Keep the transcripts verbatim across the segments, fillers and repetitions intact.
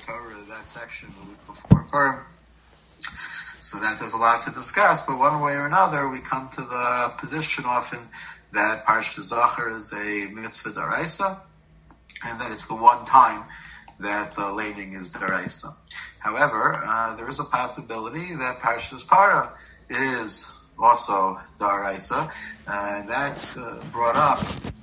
Torah, that section the week before Purim. So that there's a lot to discuss, but one way or another, we come to the position often that Parsha Zachar is a mitzvah daraisa, and that it's the one time that the laning is daraisa. However, uh, there is a possibility that Parshas Parah is also daraisa, uh, and that's uh, brought up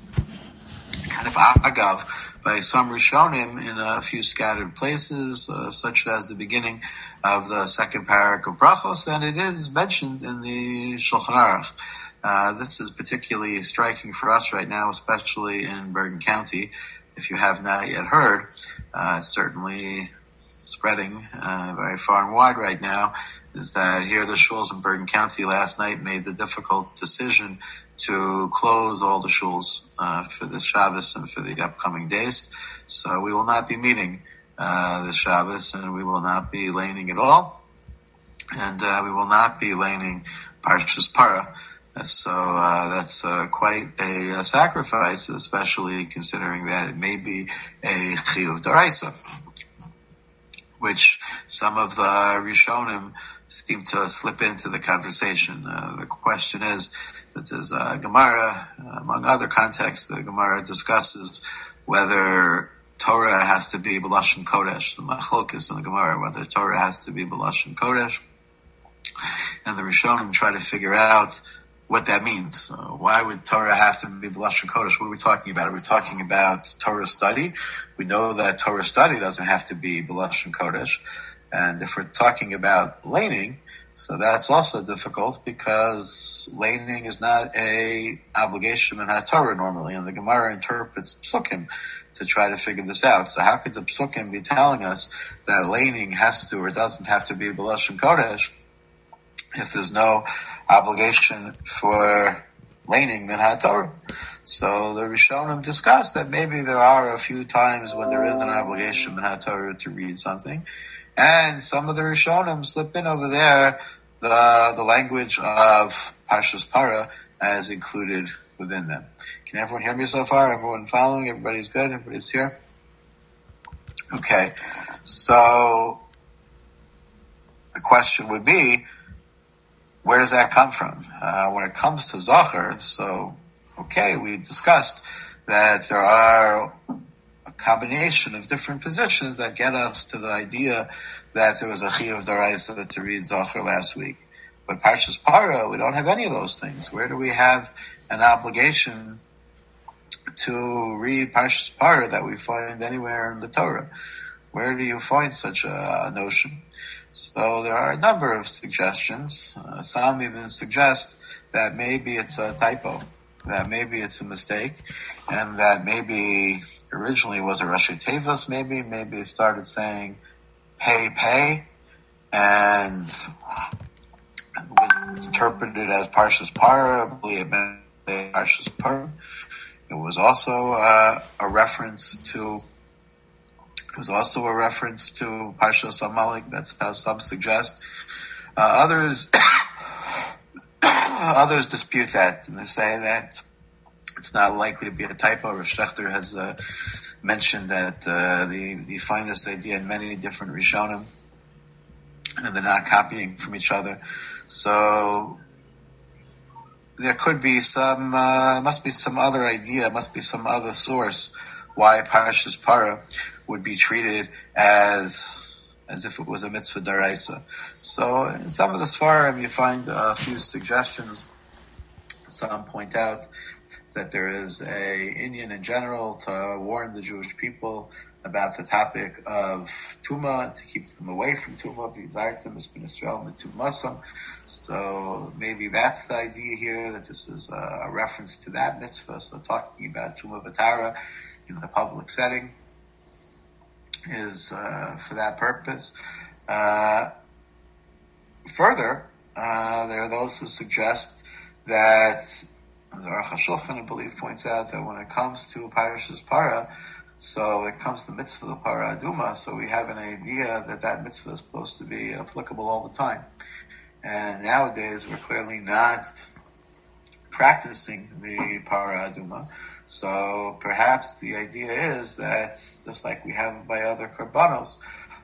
kind of agav by some Rishonim in a few scattered places, uh, such as the beginning of the second parak of Brachos, and it is mentioned in the Shulchan Aruch. Uh, this is particularly striking for us right now, especially in Bergen County. If you have not yet heard, uh, it's certainly spreading uh, very far and wide right now, is that here the shuls in Bergen County last night made the difficult decision to close all the shuls uh, for this Shabbos and for the upcoming days. So we will not be meeting uh, this Shabbos, and we will not be laning at all, and uh, we will not be laning Parshas Parah. So uh, that's uh, quite a, a sacrifice, especially considering that it may be a chiyuv daraisa, which some of the Rishonim seem to slip into the conversation. Uh, the question is that there's a Gemara, among other contexts, the Gemara discusses whether Torah has to be b'lashon kodesh, the machlokes in the Gemara, whether Torah has to be b'lashon kodesh, and the Rishonim try to figure out what that means. Uh, why would Torah have to be b'lashon kodesh? What are we talking about? Are we talking about Torah study? We know that Torah study doesn't have to be b'lashon kodesh. And if we're talking about laning, so that's also difficult because laning is not a obligation in HaTorah normally, and the Gemara interprets psukim to try to figure this out. So how could the psukim be telling us that laning has to or doesn't have to be b'lashon kodesh if there's no obligation for laning min HaTorah? So the Rishonim discussed that maybe there are a few times when there is an obligation min HaTorah to read something, and some of the Rishonim slip in over there the the language of Parshas Parah as included within them. Can everyone hear me so far? Everyone following? Everybody's good? Everybody's here? Okay. So the question would be, where does that come from? Uh, when it comes to Zachar, so, okay, we discussed that there are a combination of different positions that get us to the idea that there was a chiyuv daraisa to read Zachar last week. But Parshas Parah, we don't have any of those things. Where do we have an obligation to read Parshas Parah that we find anywhere in the Torah? Where do you find such a notion? So there are a number of suggestions. Uh, some even suggest that maybe it's a typo, that maybe it's a mistake, and that maybe originally it was a Rashi Tevos, maybe, maybe it started saying pay, pay, and it was interpreted as Parshas Parah. I believe it meant Parshas Parah. It was also uh, a reference to It was also a reference to Parshas Amalek. That's how some suggest. Uh, others, others dispute that, and they say that it's not likely to be a typo. Rav Shechter has uh, mentioned that uh, the, you find this idea in many different Rishonim, and they're not copying from each other. So there could be some, uh, must be some other idea, must be some other source why Parshas Parah would be treated as as if it was a mitzvah daraisa. So in some of the Sfarim you find a few suggestions. Some point out that there is a Indian in general to warn the Jewish people about the topic of Tumah, to keep them away from Tumah, v'yizartem es Israel mitzvah. So maybe that's the idea here, that this is a reference to that mitzvah. So talking about Tumah v'tara in the public setting is uh, for that purpose. Uh, further, uh, there are those who suggest that the Aruch HaShulchan, I believe, points out that when it comes to Parashas Parah, so it comes to mitzvah the Parah Aduma, so we have an idea that that mitzvah is supposed to be applicable all the time. And nowadays, we're clearly not practicing the Parah Aduma. So perhaps the idea is that, just like we have by other korbanos,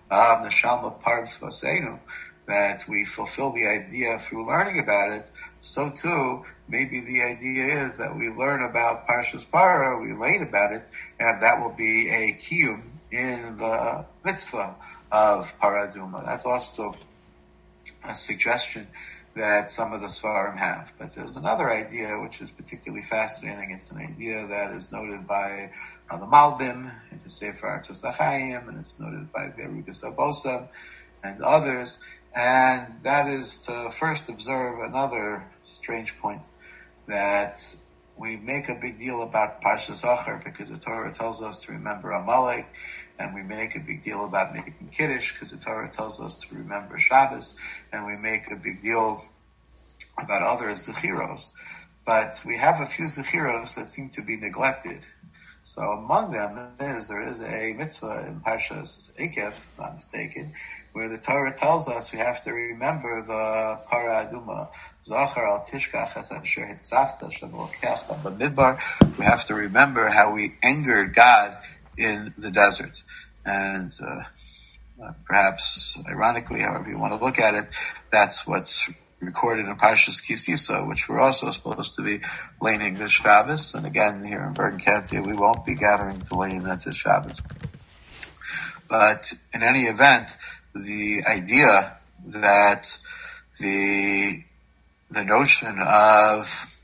of Neshalma Parvs Vaseinu, that we fulfill the idea through learning about it, so too, maybe the idea is that we learn about Parshas Parah, we learn about it, and that will be a kiyum in the mitzvah of Parah Aduma. That's also a suggestion that some of the Svarim have. But there's another idea which is particularly fascinating. It's an idea that is noted by uh, the Malbim in the Sefer Artzos L'Chaim, and it's noted by the Arugas Abosam and others. And that is to first observe another strange point, that we make a big deal about Parshas Zachar because the Torah tells us to remember Amalek, and we make a big deal about making Kiddush because the Torah tells us to remember Shabbos, and we make a big deal about other Zechiros. But we have a few Zechiros that seem to be neglected. So among them is, there is a mitzvah in Parshas Eikev, if I'm not mistaken, where the Torah tells us we have to remember the Parah Aduma. Zachar al tishkach es asher hitzafta shenolkechta b'midbar. We have to remember how we angered God in the desert. And uh, perhaps, ironically, however you want to look at it, that's what's recorded in Parshas Kisisa, which we're also supposed to be laning this Shabbos. And again, here in Bergen County, we won't be gathering to lane that this Shabbos. But in any event, the idea that the the notion of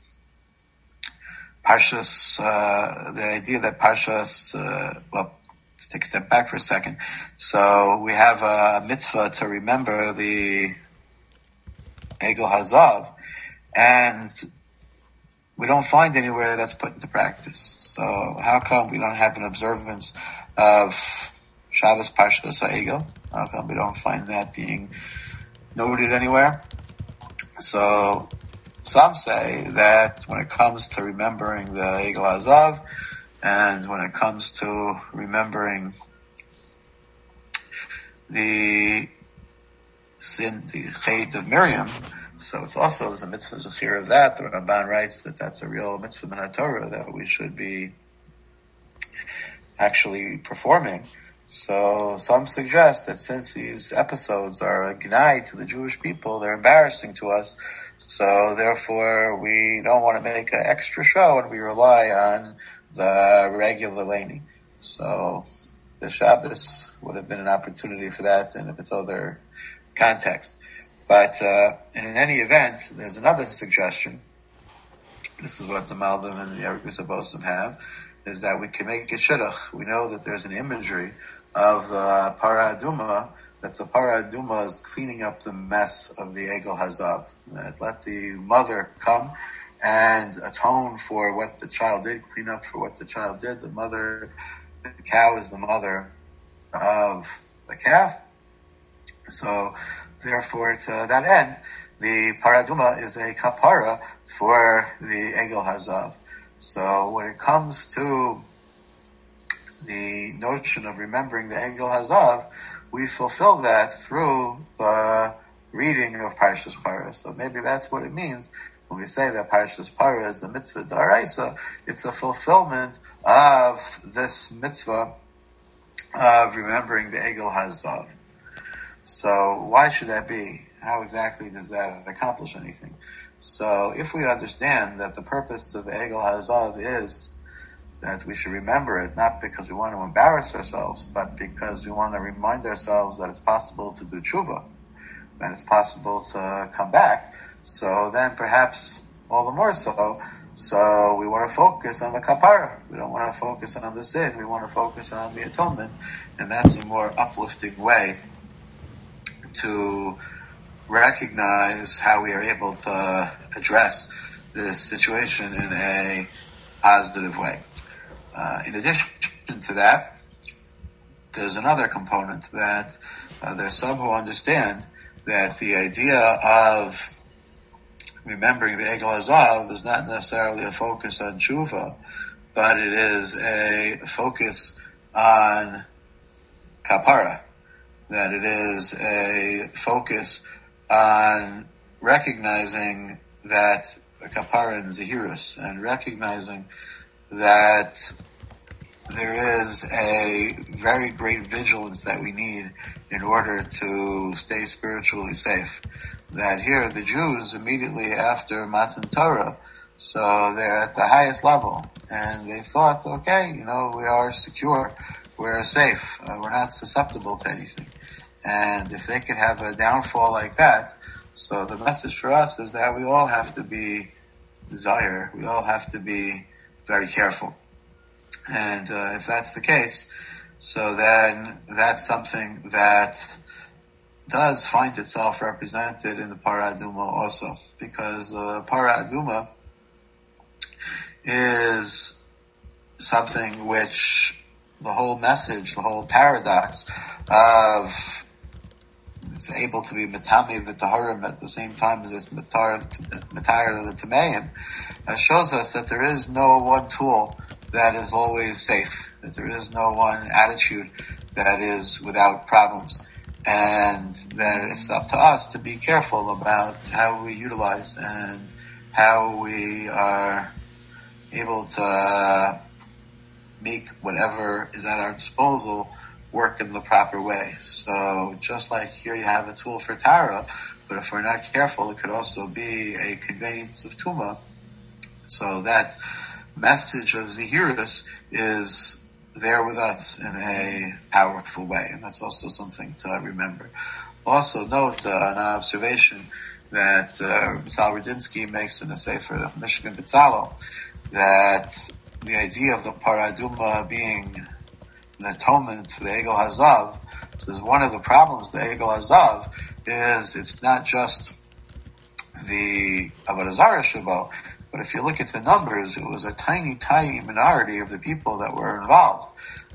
Parshas, uh, the idea that Parshas, uh, well, let's take a step back for a second. So we have a mitzvah to remember the Egel Hazav, and we don't find anywhere that's put into practice. So how come we don't have an observance of Shabbos Parshas HaEgel? How come we don't find that being noted anywhere? So some say that when it comes to remembering the Egel Hazav, and when it comes to remembering the sin, the Chet of Miriam, so it's also, there's a mitzvah zechir of that. The Ramban writes that that's a real mitzvah min HaTorah that we should be actually performing. So some suggest that since these episodes are a gnai to the Jewish people, they're embarrassing to us. So therefore, we don't want to make an extra show, and we rely on the regular laning. So the Shabbos would have been an opportunity for that in its other context. But uh, in any event, there's another suggestion. This is what the Malbim and the Arugas Abosim have, is that we can make a shidduch. We know that there's an imagery of the Parah Aduma, that the Parah Aduma is cleaning up the mess of the Egel Hazav. That let the mother come and atone for what the child did, clean up for what the child did. The mother, the cow is the mother of the calf. So therefore, to that end, the Parah Aduma is a kapara for the Egel Hazav. So when it comes to the notion of remembering the Egel Hazav, we fulfill that through the reading of Parshas Parah. So maybe that's what it means when we say that Parshas Parah is a mitzvah d'oraisa. It's a fulfillment of this mitzvah of remembering the Egel Hazav. So why should that be? How exactly does that accomplish anything? So if we understand that the purpose of the Egel Hazav is that we should remember it, not because we want to embarrass ourselves, but because we want to remind ourselves that it's possible to do tshuva, that it's possible to come back. So then perhaps all the more so, so we want to focus on the kapara. We don't want to focus on the sin. We want to focus on the atonement. And that's a more uplifting way to recognize how we are able to address this situation in a positive way. Uh, in addition to that, there's another component that uh, there's some who understand that the idea of remembering the Egel Hazav is not necessarily a focus on tshuva, but it is a focus on kapara, that it is a focus on recognizing that kapara and zehirus, and recognizing that there is a very great vigilance that we need in order to stay spiritually safe. That here, the Jews, immediately after Matan Torah, so they're at the highest level, and they thought, okay, you know, we are secure, we're safe, uh, we're not susceptible to anything. And if they could have a downfall like that, so the message for us is that we all have to be desire, we all have to be very careful. And uh, if that's the case, so then that's something that does find itself represented in the Para Aduma also, because the uh, Para Aduma is something which the whole message, the whole paradox of it's able to be Matami v'Taharim at the same time as it's Matar the Tameim, uh, shows us that there is no one tool that is always safe, that there is no one attitude that is without problems, and that it's up to us to be careful about how we utilize and how we are able to make whatever is at our disposal work in the proper way. So just like here you have a tool for Tara, but if we're not careful, it could also be a conveyance of Tuma. So that message of Zehirus is there with us in a powerful way, and that's also something to remember. Also note uh, an observation that uh, Sal Rudinsky makes in a Sefer of Michigan Bitzalo, that the idea of the Paraduma being an atonement for the Egel Hazav, says one of the problems the Egel Hazav is it's not just the Avodah Zarah Shabo, but if you look at the numbers, it was a tiny, tiny minority of the people that were involved.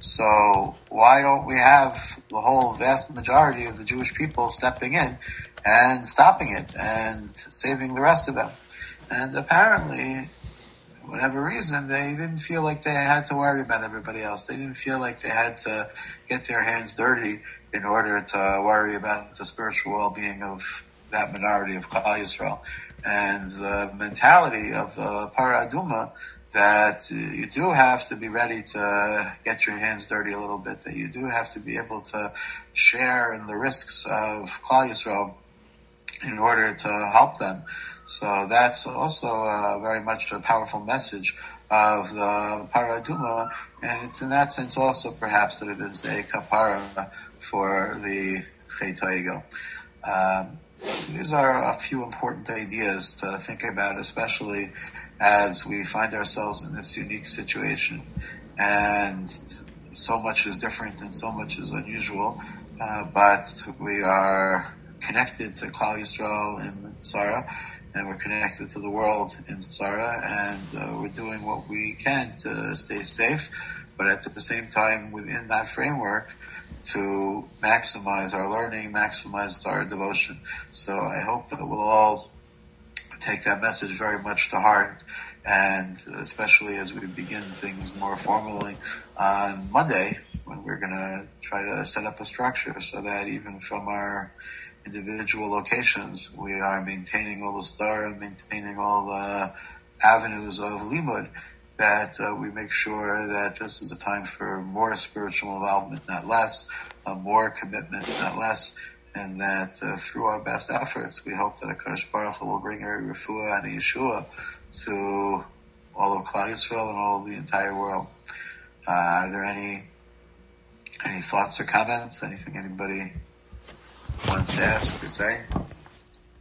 So why don't we have the whole vast majority of the Jewish people stepping in and stopping it and saving the rest of them? And apparently, for whatever reason, they didn't feel like they had to worry about everybody else. They didn't feel like they had to get their hands dirty in order to worry about the spiritual well-being of that minority of Klal Yisrael. And the mentality of the Para Aduma that you do have to be ready to get your hands dirty a little bit, that you do have to be able to share in the risks of Klal Yisrael in order to help them. So that's also uh, very much a powerful message of the Para Aduma, and it's in that sense also perhaps that it is a kapara for the Chet HaEgel. Um, So these are a few important ideas to think about, especially as we find ourselves in this unique situation. And so much is different and so much is unusual, uh, but we are connected to Klal Yisrael in Sarah, and we're connected to the world in Sarah, and uh, we're doing what we can to stay safe, but at the same time, within that framework, to maximize our learning, maximize our devotion. So I hope that we'll all take that message very much to heart, and especially as we begin things more formally on Monday, when we're going to try to set up a structure so that even from our individual locations, we are maintaining all the star and maintaining all the avenues of limud, that uh, we make sure that this is a time for more spiritual involvement, not less, uh, more commitment, not less, and that uh, through our best efforts, we hope that HaKadosh Baruch Hu will bring a refuah and a Yeshua to all of Klal Yisrael and all of the entire world. Uh, are there any any thoughts or comments? Anything anybody wants to ask or say?